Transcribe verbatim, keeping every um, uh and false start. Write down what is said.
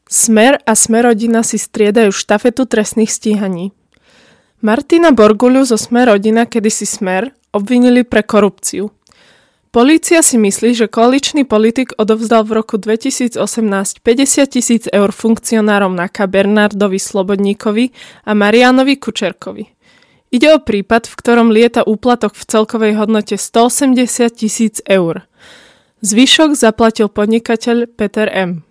Smer a Smer-rodina si striedajú štafetu trestných stíhaní. Martina Borguľu zo Smer-rodina, kedysi Smer, obvinili pre korupciu. Polícia si myslí, že koaličný politik odovzdal v roku dvetisícosemnásť päťdesiat tisíc eur funkcionárom NAKA Bernardovi Slobodníkovi a Marianovi Kučerkovi. Ide o prípad, v ktorom lieta úplatok v celkovej hodnote stoosemdesiat tisíc eur. Zvyšok zaplatil podnikateľ Peter M.